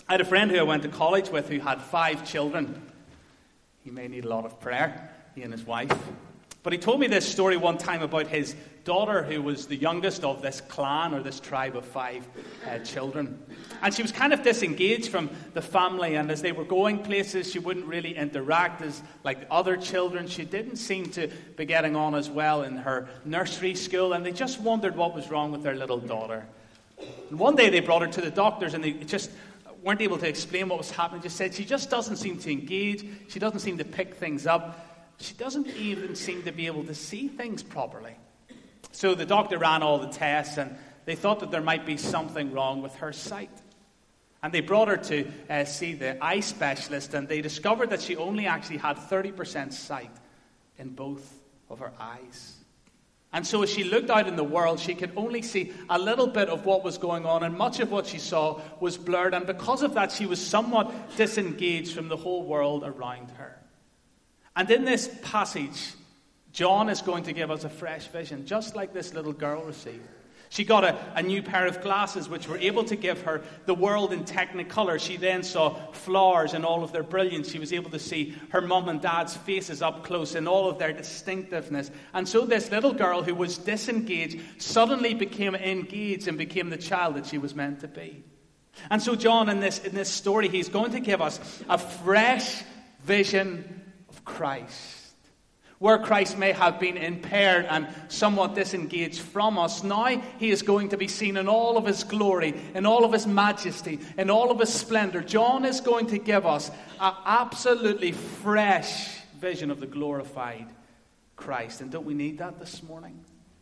I had a friend who I went to college with who had 5 children. He may need a lot of prayer, he and his wife. But he told me this story one time about his daughter, who was the youngest of this clan or this tribe of 5 children. And she was kind of disengaged from the family, and as they were going places, she wouldn't really interact as like other children. She didn't seem to be getting on as well in her nursery school, and they just wondered what was wrong with their little daughter. And one day they brought her to the doctors, and they just weren't able to explain what was happening. Just said, she just doesn't seem to engage. She doesn't seem to pick things up. She doesn't even seem to be able to see things properly. So the doctor ran all the tests, and they thought that there might be something wrong with her sight. And they brought her to see the eye specialist, and they discovered that she only actually had 30% sight in both of her eyes. And so as she looked out in the world, she could only see a little bit of what was going on, and much of what she saw was blurred. And because of that, she was somewhat disengaged from the whole world around her. And in this passage, John is going to give us a fresh vision, just like this little girl received. She got a new pair of glasses which were able to give her the world in technicolor. She then saw flowers in all of their brilliance. She was able to see her mum and dad's faces up close in all of their distinctiveness. And so this little girl who was disengaged suddenly became engaged and became the child that she was meant to be. And so John, in this story, he's going to give us a fresh vision of Christ. Where Christ may have been impaired and somewhat disengaged from us, now he is going to be seen in all of his glory, in all of his majesty, in all of his splendor. John is going to give us an absolutely fresh vision of the glorified Christ. And don't we need that this morning?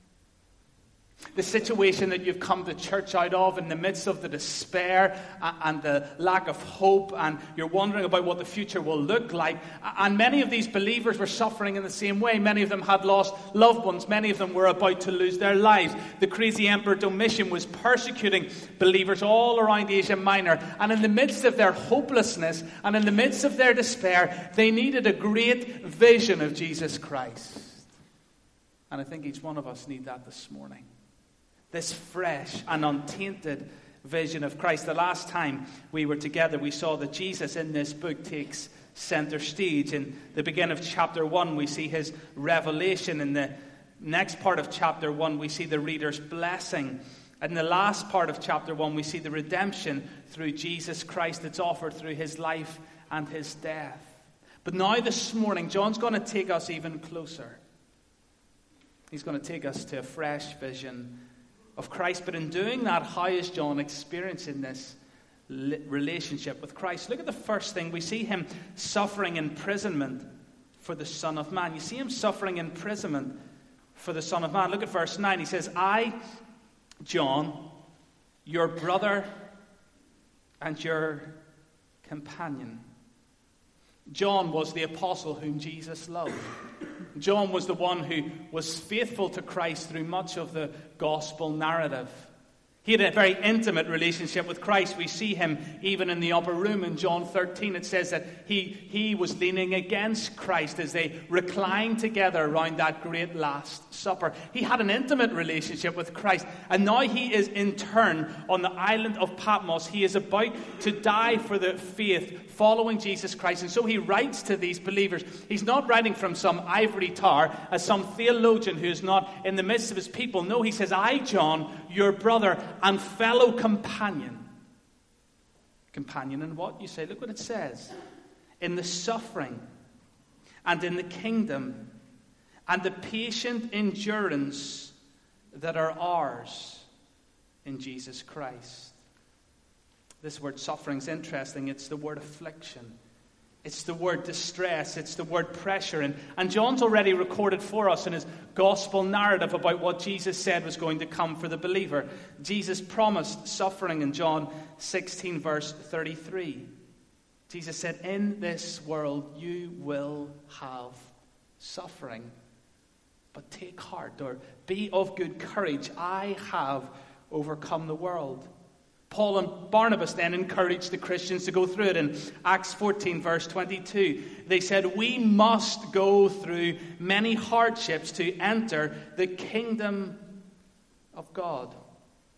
The situation that you've come to church out of in the midst of the despair and the lack of hope, and you're wondering about what the future will look like. And many of these believers were suffering in the same way. Many of them had lost loved ones. Many of them were about to lose their lives. The crazy Emperor Domitian was persecuting believers all around Asia Minor. And in the midst of their hopelessness and in the midst of their despair, they needed a great vision of Jesus Christ. And I think each one of us need that this morning. This fresh and untainted vision of Christ. The last time we were together, we saw that Jesus in this book takes center stage. In the beginning of chapter 1, we see his revelation. In the next part of chapter 1, we see the reader's blessing. And in the last part of chapter 1, we see the redemption through Jesus Christ that's offered through his life and his death. But now this morning, John's going to take us even closer. He's going to take us to a fresh vision of Christ. But in doing that, how is John experiencing this relationship with Christ? Look at the first thing. We see him suffering imprisonment for the Son of Man. You see him suffering imprisonment for the Son of Man. Look at verse 9. He says, I, John, your brother and your companion. John was the apostle whom Jesus loved. John was the one who was faithful to Christ through much of the gospel narrative. He had a very intimate relationship with Christ. We see him even in the upper room in John 13. It says that he was leaning against Christ as they reclined together around that great Last Supper. He had an intimate relationship with Christ. And now he is in turn on the island of Patmos. He is about to die for the faith following Jesus Christ. And so he writes to these believers. He's not writing from some ivory tower as some theologian who is not in the midst of his people. No, he says, I, John, your brother and fellow companion. Companion in what? You say, look what it says. In the suffering and in the kingdom and the patient endurance that are ours in Jesus Christ. This word suffering is interesting. It's the word affliction. It's the word distress. It's the word pressure. And John's already recorded for us in his gospel narrative about what Jesus said was going to come for the believer. Jesus promised suffering in John 16, verse 33. Jesus said, in this world you will have suffering. But take heart, or be of good courage. I have overcome the world. Paul and Barnabas then encouraged the Christians to go through it. In Acts 14, verse 22, they said, we must go through many hardships to enter the kingdom of God.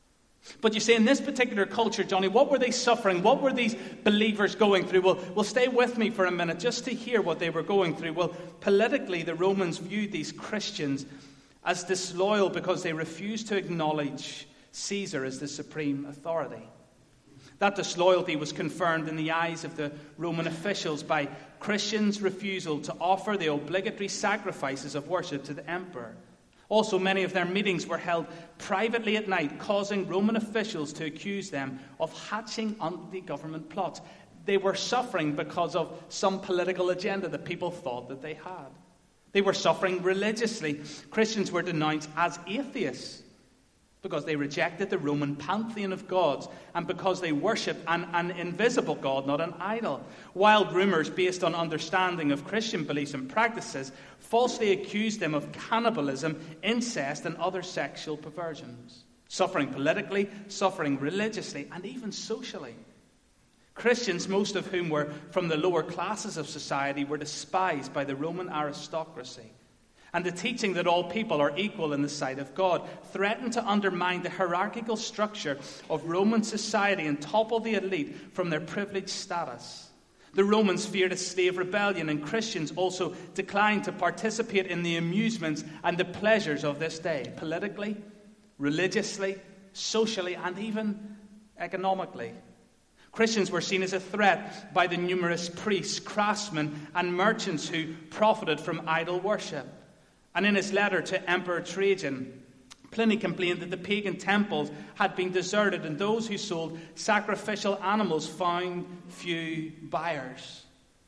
But you see, in this particular culture, Johnny, what were they suffering? What were these believers going through? Well, stay with me for a minute just to hear what they were going through. Well, politically, the Romans viewed these Christians as disloyal because they refused to acknowledge Caesar as the supreme authority. That disloyalty was confirmed in the eyes of the Roman officials by Christians' refusal to offer the obligatory sacrifices of worship to the emperor. Also, many of their meetings were held privately at night, causing Roman officials to accuse them of hatching anti-government plots. They were suffering because of some political agenda that people thought that they had. They were suffering religiously. Christians were denounced as atheists because they rejected the Roman pantheon of gods and because they worshipped an invisible God, not an idol. Wild rumors based on understanding of Christian beliefs and practices falsely accused them of cannibalism, incest, and other sexual perversions. Suffering politically, suffering religiously, and even socially. Christians, most of whom were from the lower classes of society, were despised by the Roman aristocracy. And the teaching that all people are equal in the sight of God threatened to undermine the hierarchical structure of Roman society and topple the elite from their privileged status. The Romans feared a slave rebellion, and Christians also declined to participate in the amusements and the pleasures of this day, politically, religiously, socially, and even economically. Christians were seen as a threat by the numerous priests, craftsmen, and merchants who profited from idol worship. And in his letter to Emperor Trajan, Pliny complained that the pagan temples had been deserted and those who sold sacrificial animals found few buyers.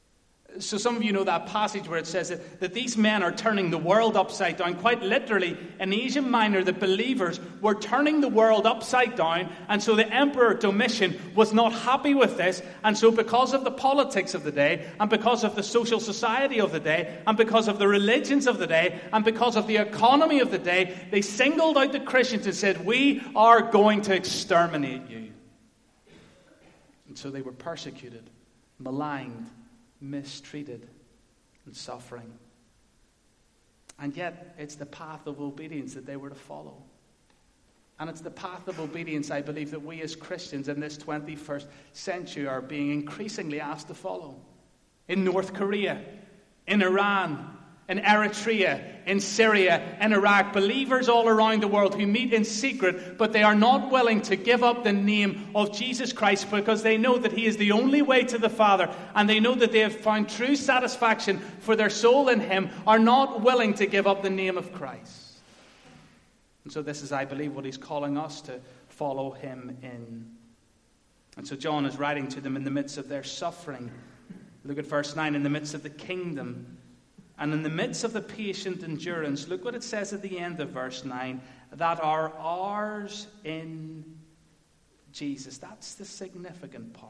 So some of you know that passage where it says that these men are turning the world upside down. Quite literally, in Asia Minor, the believers were turning the world upside down. And so the Emperor Domitian was not happy with this. And so because of the politics of the day, and because of the social society of the day, and because of the religions of the day, and because of the economy of the day, they singled out the Christians and said, "We are going to exterminate you." And so they were persecuted, maligned, mistreated, and suffering. And yet, it's the path of obedience that they were to follow. And it's the path of obedience, I believe, that we as Christians in this 21st century are being increasingly asked to follow. In North Korea, in Iran, in Eritrea, in Syria, in Iraq, believers all around the world who meet in secret, but they are not willing to give up the name of Jesus Christ because they know that He is the only way to the Father, and they know that they have found true satisfaction for their soul in Him, are not willing to give up the name of Christ. And so this is, I believe, what He's calling us to follow Him in. And so John is writing to them in the midst of their suffering. Look at verse 9, in the midst of the kingdom. And in the midst of the patient endurance, look what it says at the end of verse 9, that are ours in Jesus. That's the significant part.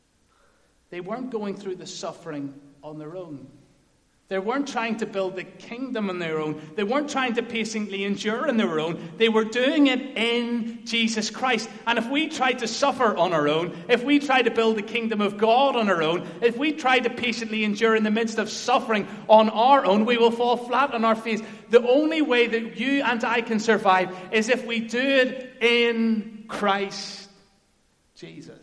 They weren't going through the suffering on their own. They weren't trying to build the kingdom on their own. They weren't trying to patiently endure on their own. They were doing it in Jesus Christ. And if we try to suffer on our own, if we try to build the kingdom of God on our own, if we try to patiently endure in the midst of suffering on our own, we will fall flat on our face. The only way that you and I can survive is if we do it in Christ Jesus.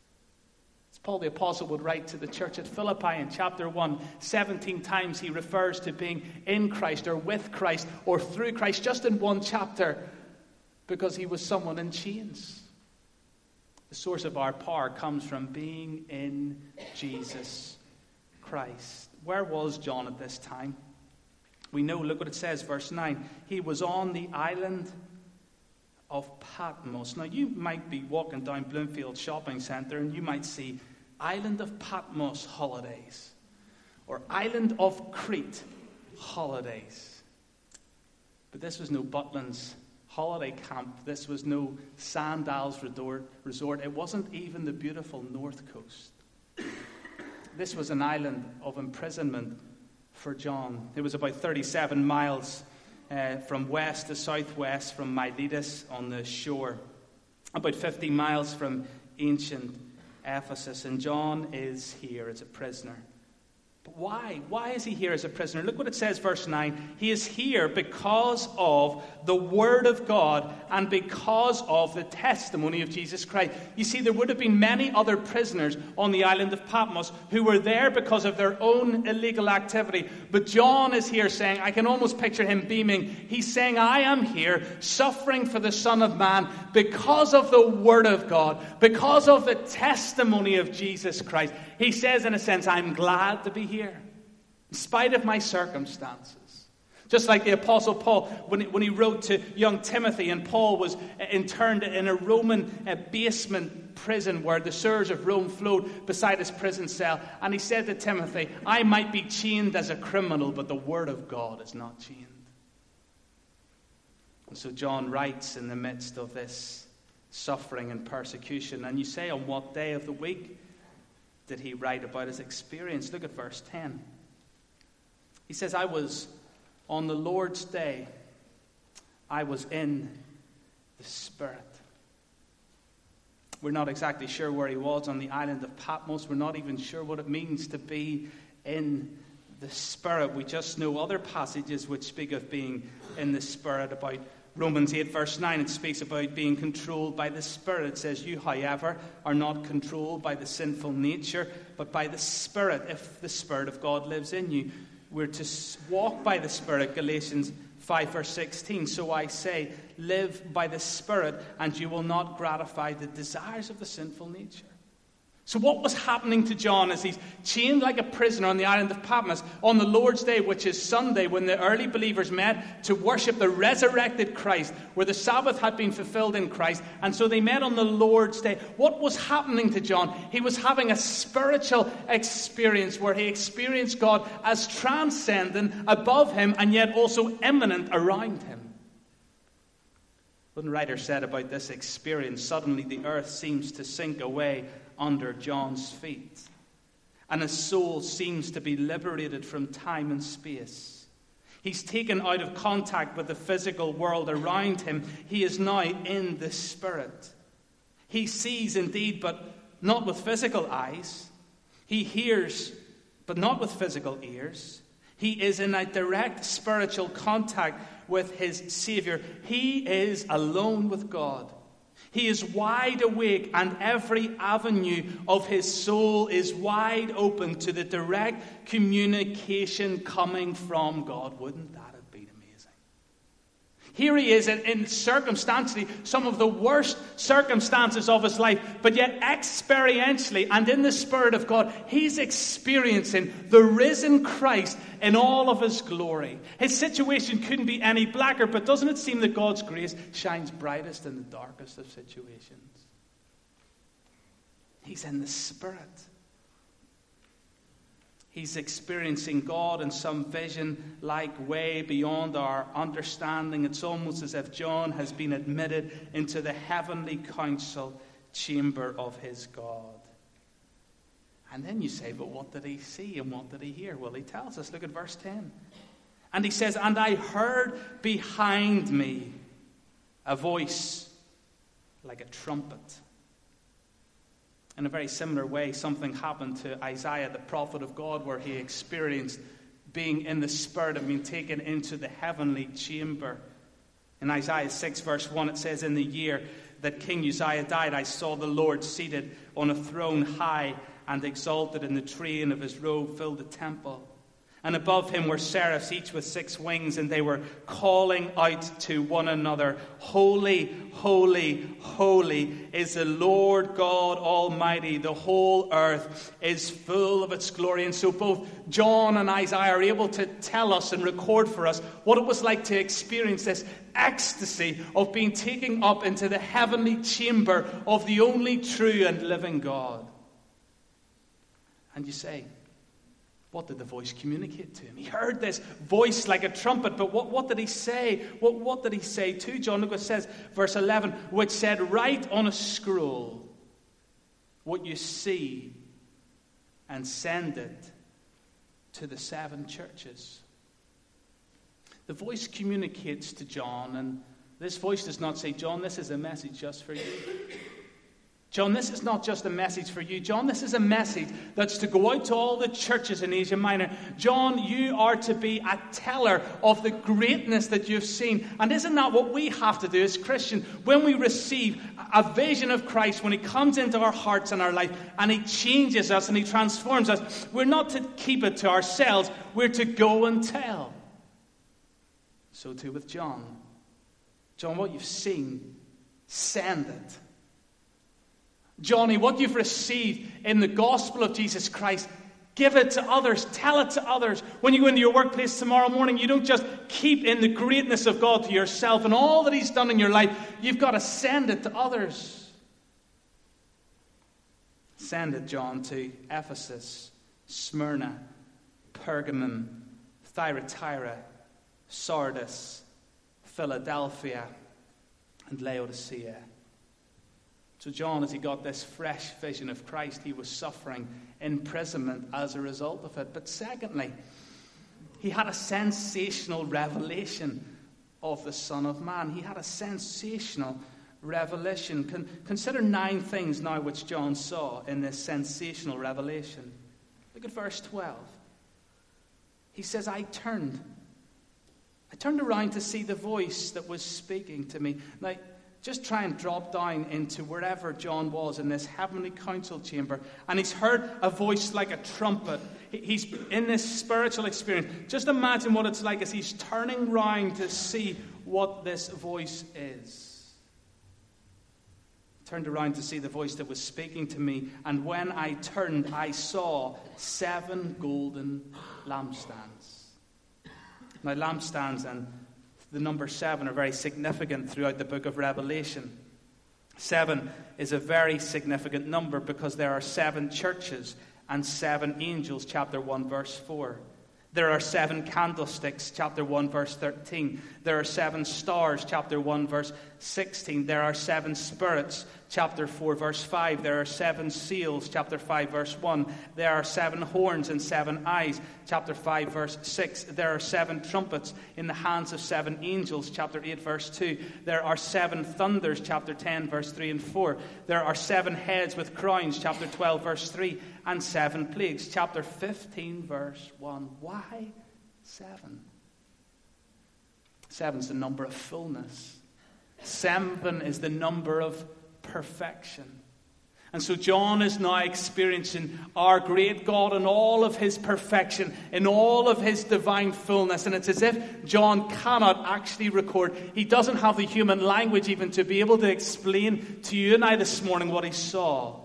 Paul the Apostle would write to the church at Philippi in chapter 1, 17 times he refers to being in Christ or with Christ or through Christ, just in one chapter, because he was someone in chains. The source of our power comes from being in Jesus Christ. Where was John at this time? We know, look what it says, verse 9. He was on the island of Patmos. Now, you might be walking down Bloomfield Shopping Centre and you might see Island of Patmos holidays or Island of Crete holidays. But this was no Butlins holiday camp. This was no Sandals resort. It wasn't even the beautiful North Coast. This was an island of imprisonment for John. It was about 37 miles from west to southwest from Miletus on the shore, about 50 miles from ancient Ephesus. And John is here as a prisoner. But why? Why is he here as a prisoner? Look what it says, verse 9. He is here because of the Word of God and because of the testimony of Jesus Christ. You see, there would have been many other prisoners on the island of Patmos who were there because of their own illegal activity. But John is here saying, I can almost picture him beaming. He's saying, I am here suffering for the Son of Man because of the Word of God, because of the testimony of Jesus Christ. He says, in a sense, I'm glad to be here, in spite of my circumstances. Just like the Apostle Paul, when he wrote to young Timothy, and Paul was interned in a Roman basement prison where the sewers of Rome flowed beside his prison cell. And he said to Timothy, I might be chained as a criminal, but the Word of God is not chained. And so John writes in the midst of this suffering and persecution. And you say, on what day of the week did he write about his experience? Look at verse 10. He says, I was on the Lord's day, I was in the Spirit. We're not exactly sure where he was on the island of Patmos. We're not even sure what it means to be in the Spirit. We just know other passages which speak of being in the Spirit. About Romans 8 verse 9, it speaks about being controlled by the Spirit. It says, you, however, are not controlled by the sinful nature, but by the Spirit, if the Spirit of God lives in you. We're to walk by the Spirit, Galatians 5 verse 16. So I say, live by the Spirit, and you will not gratify the desires of the sinful nature. So what was happening to John as he's chained like a prisoner on the island of Patmos on the Lord's Day, which is Sunday, when the early believers met to worship the resurrected Christ, where the Sabbath had been fulfilled in Christ, and so they met on the Lord's Day. What was happening to John? He was having a spiritual experience where he experienced God as transcendent above him and yet also immanent around him. One writer said about this experience, suddenly the earth seems to sink away under John's feet, and his soul seems to be liberated from time and space. He's taken out of contact with the physical world around him. He is now in the Spirit. He sees indeed, but not with physical eyes. He hears, but not with physical ears. He is in a direct spiritual contact with his Savior. He is alone with God. He is wide awake, and every avenue of his soul is wide open to the direct communication coming from God. Wouldn't that have been amazing? Here he is in circumstantially some of the worst circumstances of his life, but yet experientially and in the Spirit of God, he's experiencing the risen Christ in all of his glory. His situation couldn't be any blacker, but doesn't it seem that God's grace shines brightest in the darkest of situations? He's in the Spirit. He's experiencing God in some vision-like way beyond our understanding. It's almost as if John has been admitted into the heavenly council chamber of his God. And then you say, but what did he see and what did he hear? Well, he tells us. Look at verse 10. And he says, and I heard behind me a voice like a trumpet. In a very similar way, something happened to Isaiah, the prophet of God, where he experienced being in the Spirit and being taken into the heavenly chamber. In Isaiah 6 verse 1, it says, in the year that King Uzziah died, I saw the Lord seated on a throne high and exalted, and the train of his robe filled the temple. And above him were seraphs, each with 6 wings, and they were calling out to one another, Holy, holy, holy is the Lord God Almighty. The whole earth is full of its glory. And so both John and Isaiah are able to tell us and record for us what it was like to experience this ecstasy of being taken up into the heavenly chamber of the only true and living God. And you say, what did the voice communicate to him? He heard this voice like a trumpet, but what did he say? What did he say to John? Look what it says, verse 11, which said, write on a scroll what you see and send it to the 7 churches. The voice communicates to John, and this voice does not say, John, this is a message just for you. John, this is not just a message for you. John, this is a message that's to go out to all the churches in Asia Minor. John, you are to be a teller of the greatness that you've seen. And isn't that what we have to do as Christians? When we receive a vision of Christ, when he comes into our hearts and our life, and he changes us and he transforms us, we're not to keep it to ourselves. We're to go and tell. So too with John. John, what you've seen, send it. Johnny, what you've received in the gospel of Jesus Christ, give it to others. Tell it to others. When you go into your workplace tomorrow morning, you don't just keep in the greatness of God to yourself and all that he's done in your life. You've got to send it to others. Send it, John, to Ephesus, Smyrna, Pergamum, Thyatira, Sardis, Philadelphia, and Laodicea. So John, as he got this fresh vision of Christ, he was suffering imprisonment as a result of it. But secondly, he had a sensational revelation of the Son of Man. He had a sensational revelation. Consider 9 things now which John saw in this sensational revelation. Look at verse 12. He says, I turned around to see the voice that was speaking to me. Now, just try and drop down into wherever John was in this heavenly council chamber. And he's heard a voice like a trumpet. He's in this spiritual experience. Just imagine what it's like as he's turning round to see what this voice is. Turned around to see the voice that was speaking to me. And when I turned, I saw 7 golden lampstands. Now, lampstands and the number 7 are very significant throughout the book of Revelation. 7 is a very significant number because there are 7 churches and 7 angels, chapter 1, verse 4. There are 7 candlesticks, chapter 1, verse 13. There are 7 stars, chapter 1, verse 16. There are 7 spirits, chapter 4, verse 5. There are 7 seals, chapter 5, verse 1. There are 7 horns and 7 eyes, chapter 5, verse 6. There are 7 trumpets in the hands of 7 angels, chapter 8, verse 2. There are 7 thunders, chapter 10, verse 3 and 4. There are 7 heads with crowns, chapter 12, verse 3. And 7 plagues, chapter 15, verse 1. Why 7? 7 is the number of fullness. 7 is the number of perfection. And so John is now experiencing our great God in all of his perfection, in all of his divine fullness. And it's as if John cannot actually record. He doesn't have the human language even to be able to explain to you and I this morning what he saw.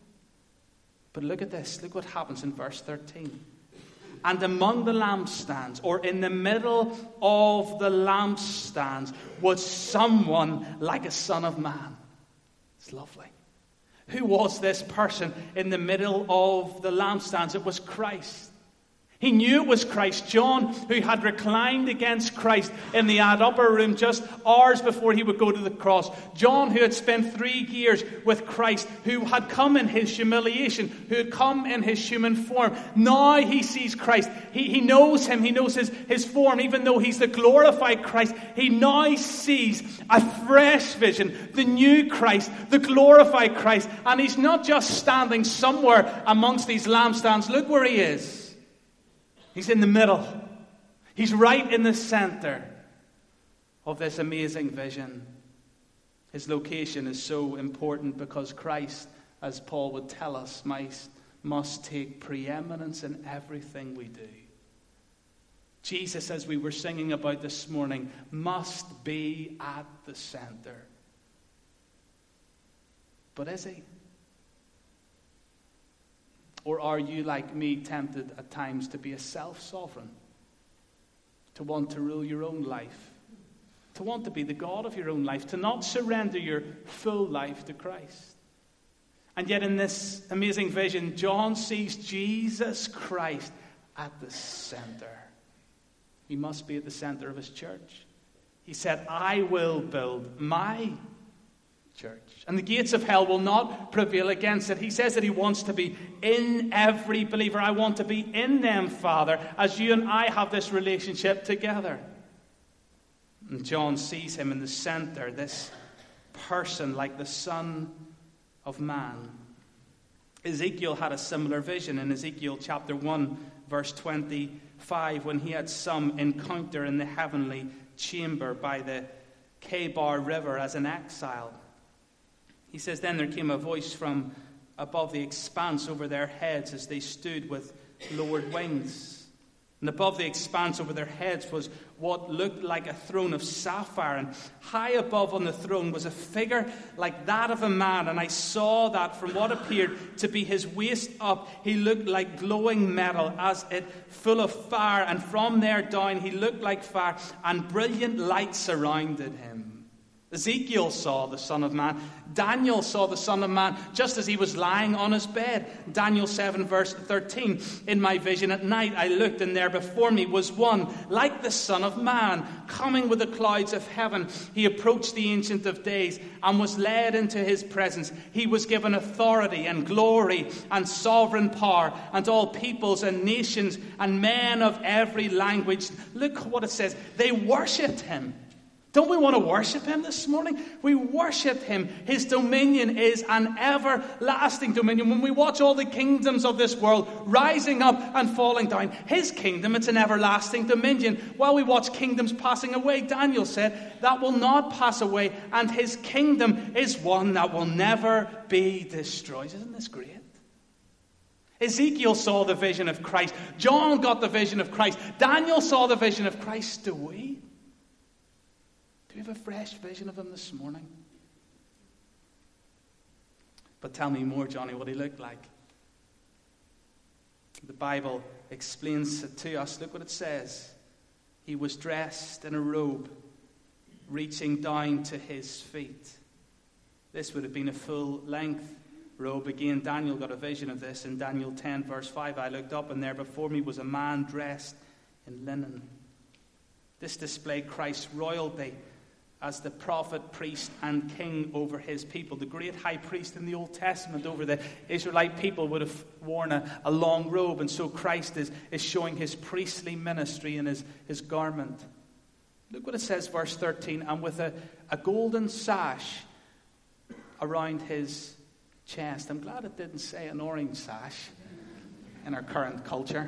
But look at this. Look what happens in verse 13. And among the lampstands, or in the middle of the lampstands, was someone like a son of man. It's lovely. Who was this person in the middle of the lampstands? It was Christ. He knew it was Christ. John, who had reclined against Christ in the upper room just hours before he would go to the cross. John, who had spent 3 years with Christ, who had come in his humiliation, who had come in his human form. Now he sees Christ. He knows him. He knows his form. Even though he's the glorified Christ, he now sees a fresh vision, the new Christ, the glorified Christ. And he's not just standing somewhere amongst these lampstands. Look where he is. He's in the middle. He's right in the center of this amazing vision. His location is so important because Christ, as Paul would tell us, must take preeminence in everything we do. Jesus, as we were singing about this morning, must be at the center. But is he? Or are you, like me, tempted at times to be a self-sovereign? To want to rule your own life? To want to be the God of your own life? To not surrender your full life to Christ? And yet in this amazing vision, John sees Jesus Christ at the center. He must be at the center of his church. He said, I will build my church, and the gates of hell will not prevail against it. He says that he wants to be in every believer. I want to be in them, Father, as you and I have this relationship together. And John sees him in the center, this person like the Son of man. Ezekiel had a similar vision in Ezekiel chapter 1, verse 25, when he had some encounter in the heavenly chamber by the Kebar River as an exile. He says, then there came a voice from above the expanse over their heads as they stood with lowered wings. And above the expanse over their heads was what looked like a throne of sapphire. And high above on the throne was a figure like that of a man. And I saw that from what appeared to be his waist up, he looked like glowing metal, as it full of fire. And from there down he looked like fire, and brilliant light surrounded him. Ezekiel saw the Son of Man. Daniel saw the Son of Man just as he was lying on his bed. Daniel 7 verse 13. In my vision at night I looked, and there before me was one like the Son of Man, coming with the clouds of heaven. He approached the Ancient of Days and was led into his presence. He was given authority and glory and sovereign power, and all peoples and nations and men of every language. Look what it says. They worshipped him. Don't we want to worship him this morning? We worship him. His dominion is an everlasting dominion. When we watch all the kingdoms of this world rising up and falling down, his kingdom, it's an everlasting dominion. While we watch kingdoms passing away, Daniel said, that will not pass away, and his kingdom is one that will never be destroyed. Isn't this great? Ezekiel saw the vision of Christ. John got the vision of Christ. Daniel saw the vision of Christ. Do we? Do you have a fresh vision of him this morning? But tell me more, Johnny, what he looked like. The Bible explains it to us. Look what it says. He was dressed in a robe reaching down to his feet. This would have been a full-length robe. Again, Daniel got a vision of this in Daniel 10, verse 5. I looked up, and there before me was a man dressed in linen. This displayed Christ's royalty as the prophet, priest, and king over his people. The great high priest in the Old Testament over the Israelite people would have worn a long robe, and so Christ is showing his priestly ministry in his garment. Look what it says, verse 13, and with a golden sash around his chest. I'm glad it didn't say an orange sash in our current culture.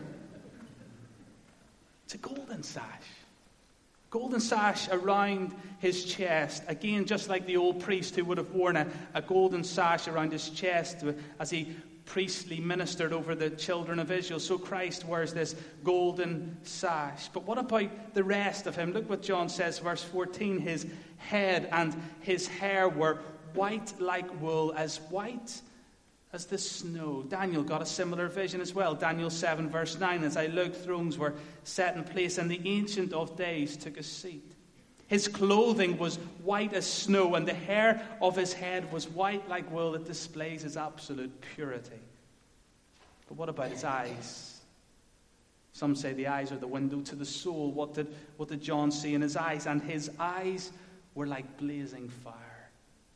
It's a golden sash. Golden sash around his chest. Again, just like the old priest who would have worn a golden sash around his chest as he priestly ministered over the children of Israel. So Christ wears this golden sash. But what about the rest of him? Look what John says, verse 14. His head and his hair were white like wool, as white as the snow. Daniel got a similar vision as well. Daniel 7 verse 9, as I looked, thrones were set in place, and the Ancient of Days took a seat. His clothing was white as snow, and the hair of his head was white like wool. It displays his absolute purity. But what about his eyes? Some say the eyes are the window to the soul. What did John see in his eyes? And his eyes were like blazing fire.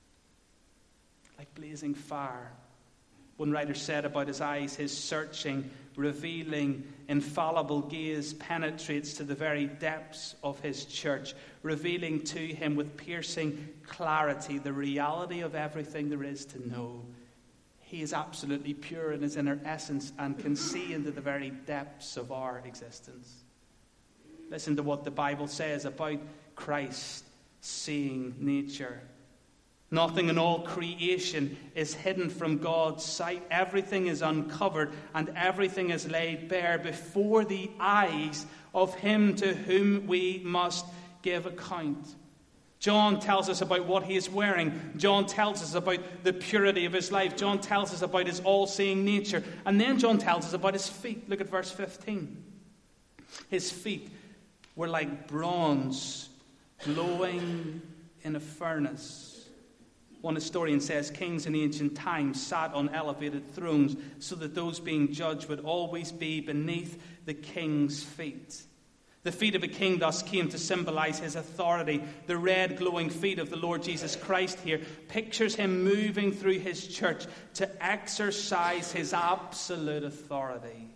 Like blazing fire. One writer said about his eyes, his searching, revealing, infallible gaze penetrates to the very depths of his church, revealing to him with piercing clarity the reality of everything there is to know. He is absolutely pure in his inner essence and can see into the very depths of our existence. Listen to what the Bible says about Christ seeing nature. Nothing in all creation is hidden from God's sight. Everything is uncovered and everything is laid bare before the eyes of him to whom we must give account. John tells us about what he is wearing. John tells us about the purity of his life. John tells us about his all-seeing nature. And then John tells us about his feet. Look at verse 15. His feet were like bronze glowing in a furnace. One historian says kings in ancient times sat on elevated thrones so that those being judged would always be beneath the king's feet. The feet of a king thus came to symbolize his authority. The red glowing feet of the Lord Jesus Christ here pictures him moving through his church to exercise his absolute authority.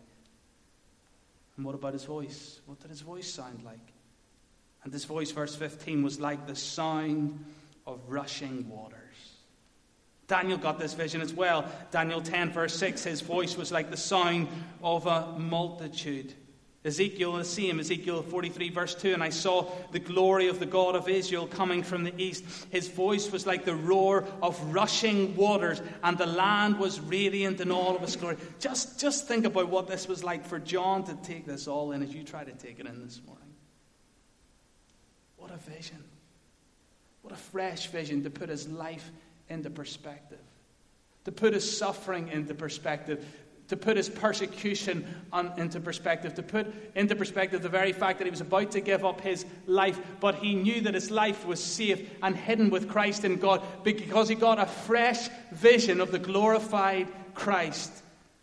And what about his voice? What did his voice sound like? And his voice, verse 15, was like the sound of rushing waters. Daniel got this vision as well. Daniel 10 verse 6, his voice was like the sound of a multitude. Ezekiel, the same, Ezekiel 43 verse 2, and I saw the glory of the God of Israel coming from the east. His voice was like the roar of rushing waters, and the land was radiant in all of its glory. Just think about what this was like for John to take this all in as you try to take it in this morning. What a vision. What a fresh vision to put his life into perspective. To put his suffering into perspective. To put his persecution into perspective, to put into perspective the very fact that he was about to give up his life, but he knew that his life was safe and hidden with Christ in God because he got a fresh vision of the glorified Christ.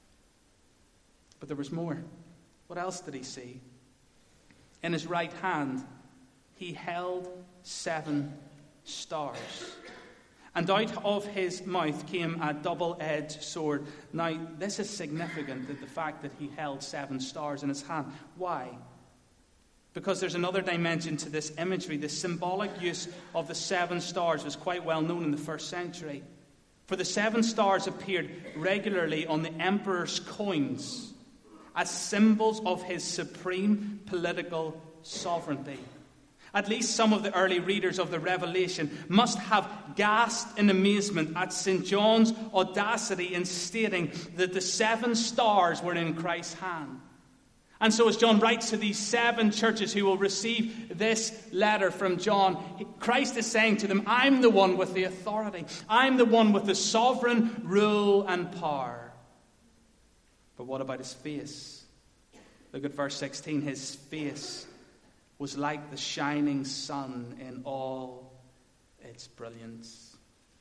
But there was more. What else did he see? In his right hand, he held 7 stars. And out of his mouth came a double-edged sword. Now, this is significant, that the fact that he held 7 stars in his hand. Why? Because there's another dimension to this imagery. The symbolic use of the 7 stars was quite well known in the first century. For the 7 stars appeared regularly on the emperor's coins as symbols of his supreme political sovereignty. At least some of the early readers of the Revelation must have gasped in amazement at St. John's audacity in stating that the 7 stars were in Christ's hand. And so as John writes to these 7 churches who will receive this letter from John, Christ is saying to them, I'm the one with the authority. I'm the one with the sovereign rule and power. But what about his face? Look at verse 16. His face was like the shining sun in all its brilliance.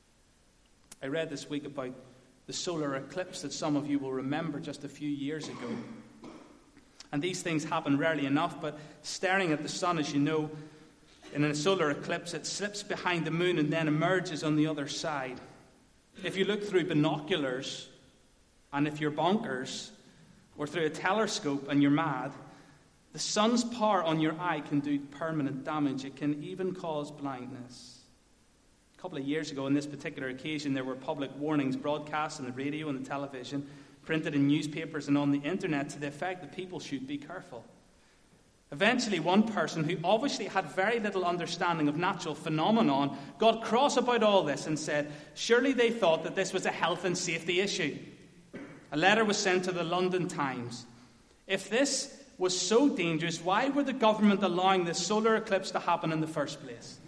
I read this week about the solar eclipse that some of you will remember just a few years ago. And these things happen rarely enough, but staring at the sun, as you know, in a solar eclipse, it slips behind the moon and then emerges on the other side. If you look through binoculars, and if you're bonkers, or through a telescope and you're mad, the sun's power on your eye can do permanent damage. It can even cause blindness. A couple of years ago, on this particular occasion, there were public warnings broadcast on the radio and the television, printed in newspapers and on the internet to the effect that people should be careful. Eventually, one person who obviously had very little understanding of natural phenomenon got cross about all this and said, surely they thought that this was a health and safety issue. A letter was sent to the London Times. If this was so dangerous, why were the government allowing this solar eclipse to happen in the first place?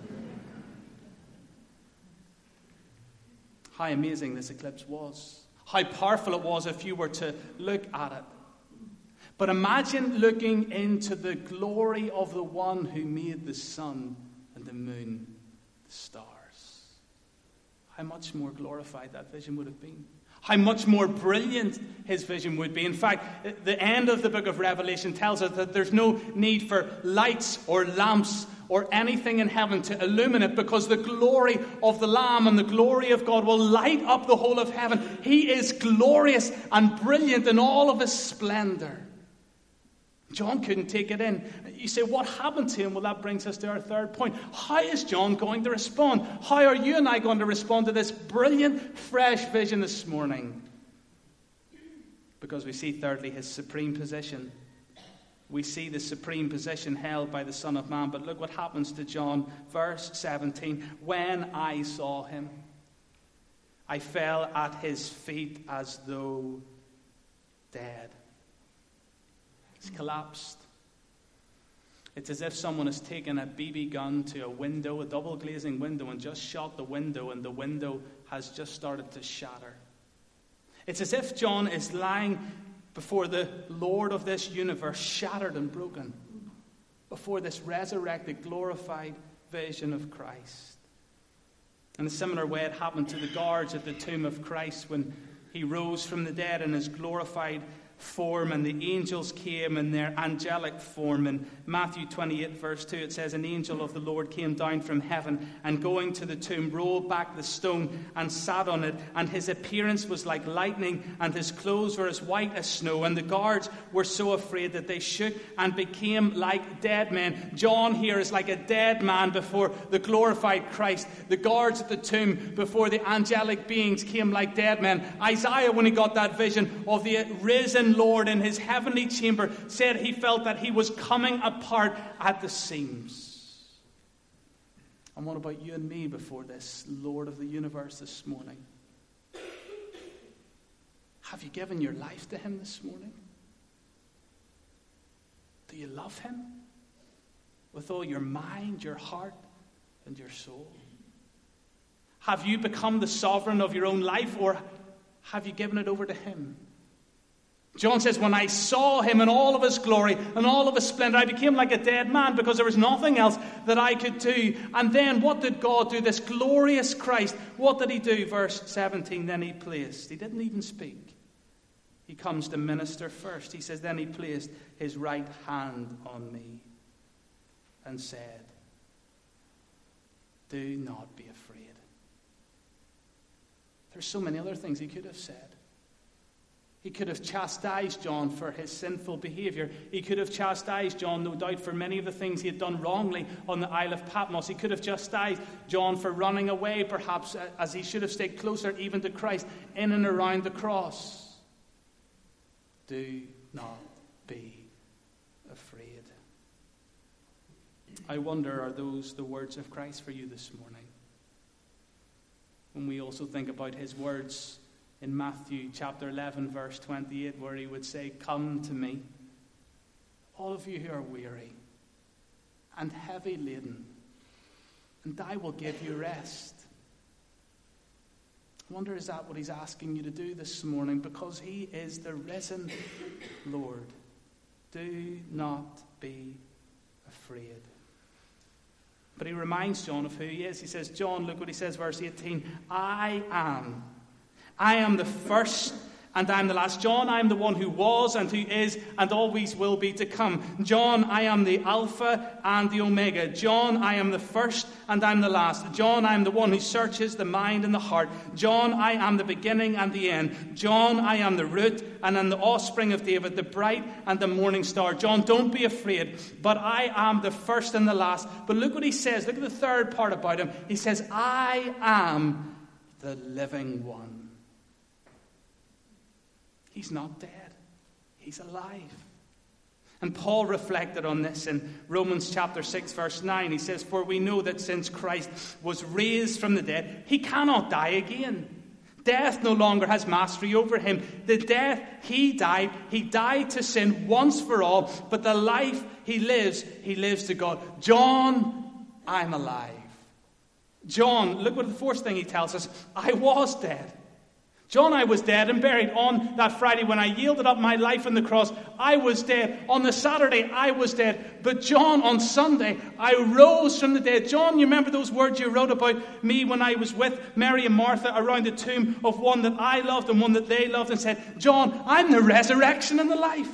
How amazing this eclipse was. How powerful it was if you were to look at it. But imagine looking into the glory of the one who made the sun and the moon, the stars. How much more glorified that vision would have been. How much more brilliant his vision would be. In fact, the end of the book of Revelation tells us that there's no need for lights or lamps or anything in heaven to illuminate, because the glory of the Lamb and the glory of God will light up the whole of heaven. He is glorious and brilliant in all of his splendor. John couldn't take it in. You say, what happened to him? Well, that brings us to our third point. How is John going to respond? How are you and I going to respond to this brilliant, fresh vision this morning? Because we see, thirdly, his supreme position. We see the supreme position held by the Son of Man. But look what happens to John. Verse 17. When I saw him, I fell at his feet as though dead. He's collapsed. It's as if someone has taken a BB gun to a window, a double glazing window, and just shot the window, and the window has just started to shatter. It's as if John is lying before the Lord of this universe, shattered and broken, before this resurrected, glorified vision of Christ. In a similar way, it happened to the guards at the tomb of Christ when he rose from the dead in his glorified form, and the angels came in their angelic form. In Matthew 28, verse 2, it says, an angel of the Lord came down from heaven, and going to the tomb, rolled back the stone and sat on it. And his appearance was like lightning, and his clothes were as white as snow. And the guards were so afraid that they shook and became like dead men. John here is like a dead man before the glorified Christ. The guards at the tomb before the angelic beings came like dead men. Isaiah, when he got that vision of the risen Lord in his heavenly chamber, said he felt that he was coming apart at the seams. And what about you and me before this Lord of the universe this morning? Have you given your life to him this morning? Do you love him with all your mind, your heart, and your soul? Have you become the sovereign of your own life, or have you given it over to him? John says, when I saw him in all of his glory and all of his splendor, I became like a dead man because there was nothing else that I could do. And then what did God do? This glorious Christ, what did he do? Verse 17, then he placed. He didn't even speak. He comes to minister first. He says, then he placed his right hand on me and said, do not be afraid. There's so many other things he could have said. He could have chastised John for his sinful behavior. He could have chastised John, no doubt, for many of the things he had done wrongly on the Isle of Patmos. He could have chastised John for running away, perhaps, as he should have stayed closer even to Christ, in and around the cross. Do not be afraid. I wonder, are those the words of Christ for you this morning? When we also think about his words in Matthew chapter 11, verse 28, where he would say, come to me, all of you who are weary and heavy laden, and I will give you rest. I wonder, is that what he's asking you to do this morning? Because he is the risen Lord. Do not be afraid. But he reminds John of who he is. He says, John, look what he says, verse 18, I am the first and I am the last. John, I am the one who was and who is and always will be to come. John, I am the Alpha and the Omega. John, I am the first and I am the last. John, I am the one who searches the mind and the heart. John, I am the beginning and the end. John, I am the root and am the offspring of David, the bright and the morning star. John, don't be afraid, but I am the first and the last. But look what he says. Look at the third part about him. He says, I am the living one. He's not dead. He's alive. And Paul reflected on this in Romans chapter 6, verse 9. He says, for we know that since Christ was raised from the dead, he cannot die again. Death no longer has mastery over him. The death he died to sin once for all. But the life he lives to God. John, I'm alive. John, look what the fourth thing he tells us. I was dead. John, I was dead and buried. On that Friday when I yielded up my life on the cross, I was dead. On the Saturday, I was dead. But John, on Sunday, I rose from the dead. John, you remember those words you wrote about me when I was with Mary and Martha around the tomb of one that I loved and one that they loved, and said, John, I'm the resurrection and the life.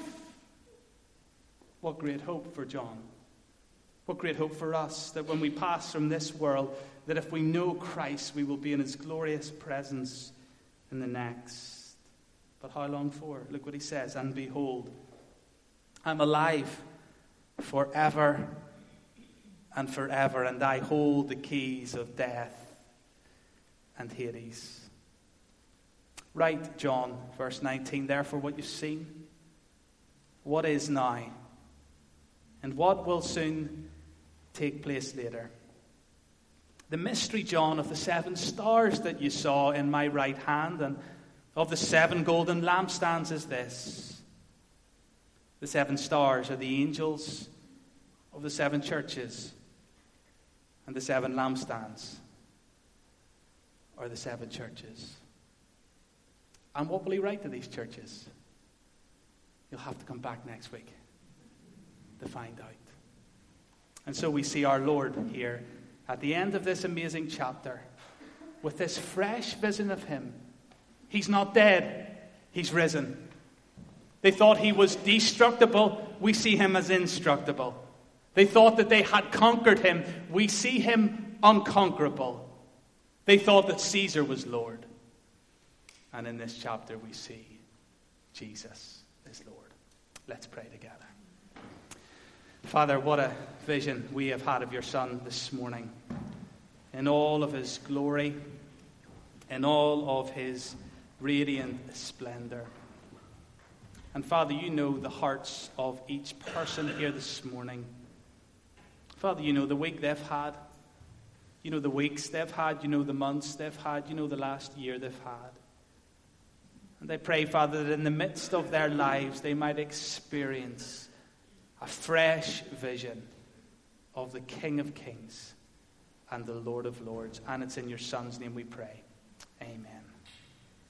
What great hope for John. What great hope for us, that when we pass from this world, that if we know Christ, we will be in his glorious presence in the next. But how long for? Look what he says. And behold, I'm alive forever and forever, and I hold the keys of death and Hades. Right, John, verse 19, therefore what you've seen, what is now, and what will soon take place later. The mystery, John, of the 7 stars that you saw in my right hand and of the 7 golden lampstands is this. The 7 stars are the angels of the 7 churches, and the 7 lampstands are the 7 churches. And what will he write to these churches? You'll have to come back next week to find out. And so we see our Lord here at the end of this amazing chapter with this fresh vision of him. He's not dead, he's risen. They thought he was destructible. We see him as indestructible. They thought that they had conquered him. We see him unconquerable. They thought that Caesar was Lord. And in this chapter we see Jesus is Lord. Let's pray together. Father, what a vision we have had of your Son this morning. In all of his glory, in all of his radiant splendor. And Father, you know the hearts of each person here this morning. Father, you know the week they've had. You know the weeks they've had. You know the months they've had. You know the last year they've had. And I pray, Father, that in the midst of their lives they might experience a fresh vision of the King of Kings and the Lord of Lords. And it's in your Son's name we pray.